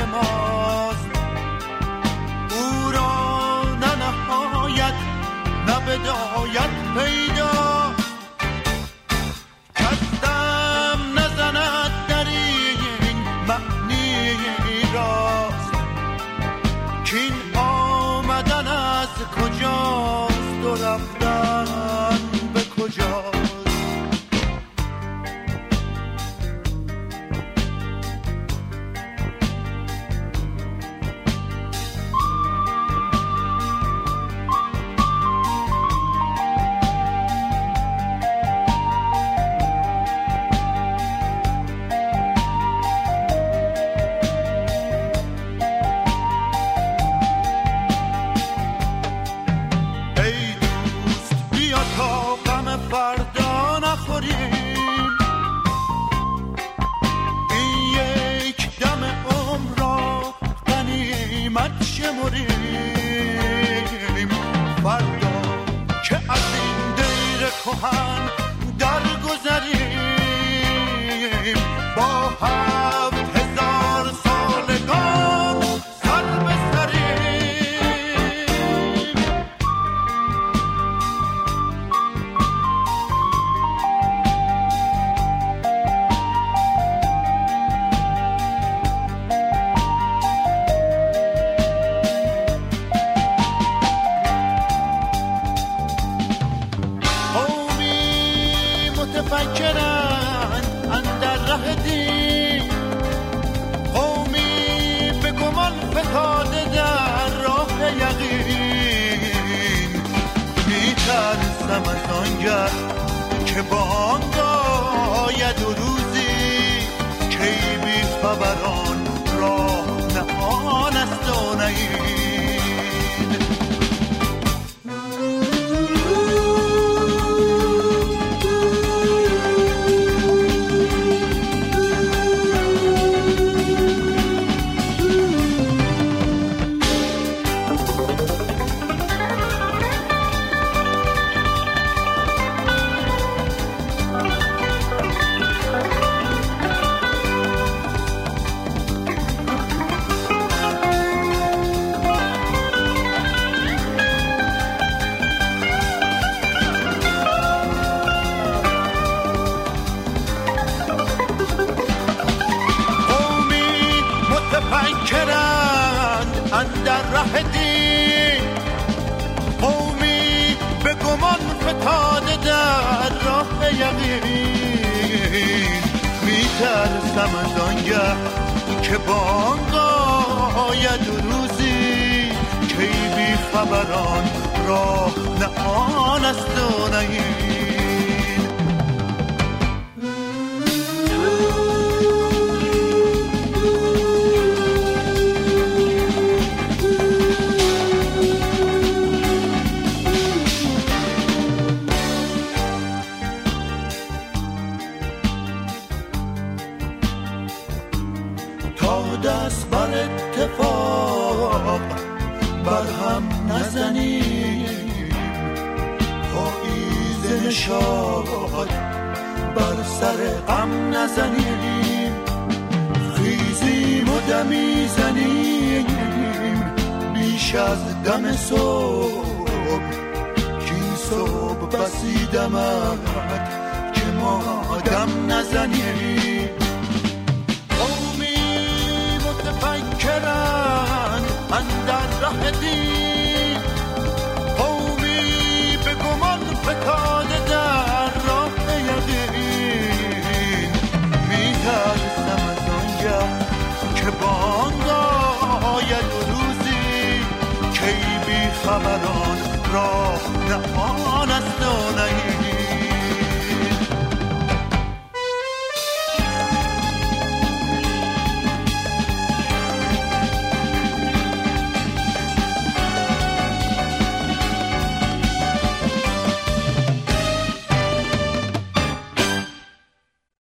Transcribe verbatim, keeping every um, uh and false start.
ماست. او را نه نهایت نه بدایت پیدا، کسم نزند در این معنی راست، کین آمدن از کجاست و رفتن به کجاست. کهن در گذریم با هفت هزار سالگان سر بسریم. متفکرن اندر ره دین، قومی به گمان فتاده در راه یقین. میترسم از آنگه که بانگ آید و روزی کی بی خبران راه نه آن است و نه این. متفکرند اندر ره دین، قومی به گمان فتاده در راه یقین. میترسم از آنگه که بانگ آید و روزی کی بی خبران راه نه آن است و نه این. دست بر اتفاق بر هم نزنیم، پاییز نشاط بر سر غم نزنیم. خیزیم و دمی زنیم بیش از دم صبح، کین صبح بسی دمد که ما دم نزنیم. متفکرن اندر ره دین، قومی به گمان فتاده در راه یقین. میترسم از آنگه که بانگ آید و روزی کی بی خبران راه نه آن است و نه این.